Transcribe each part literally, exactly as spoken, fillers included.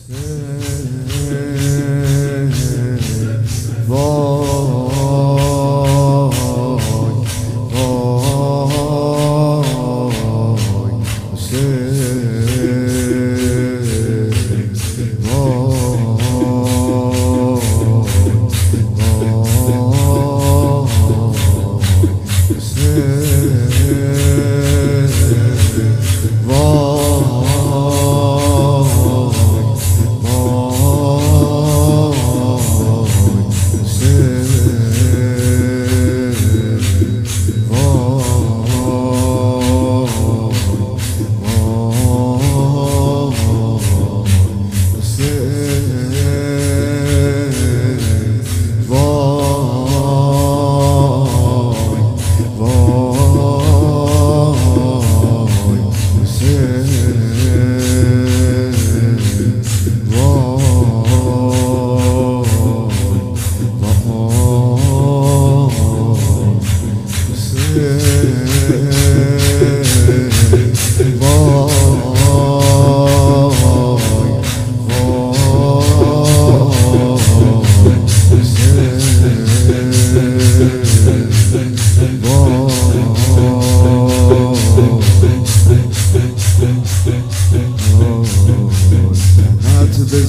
به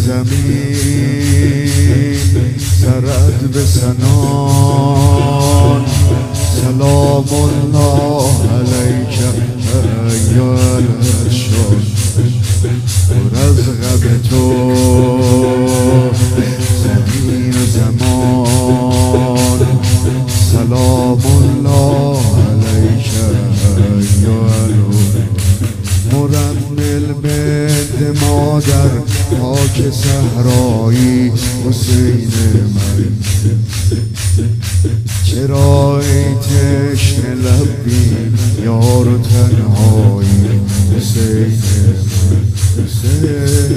زمین سرد به سنان سلام الله علیک ایها الارشاد پر از غم تو زمین و زمان سلام الله علیک ایها مرمل بند مادر خاک صحرایی حسین من چرا ای تشنه لبی یار و تنهایی حسین من حسین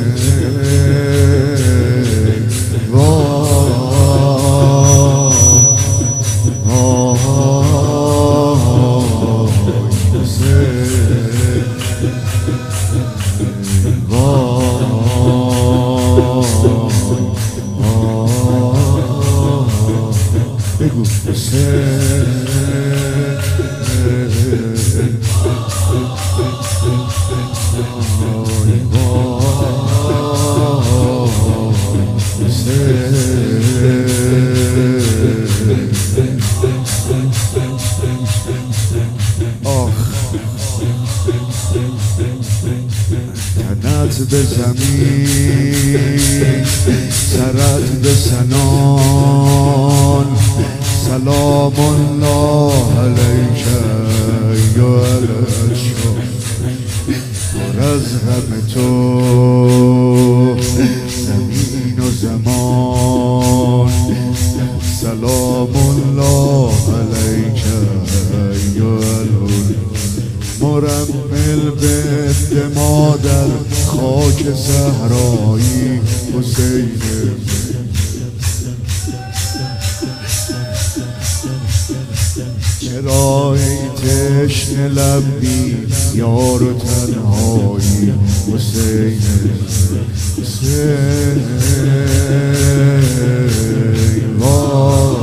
بگو حسین آخ تنت به زمین سرت به سنان سلام الله علیک ایها الارشاد پر از غم تو زمین و زمان سلام الله علیک ایها مرمل بند مادر خاک صحرایی حسین چرا ای تشنه لبی یار و تنهایی حسین حسین وای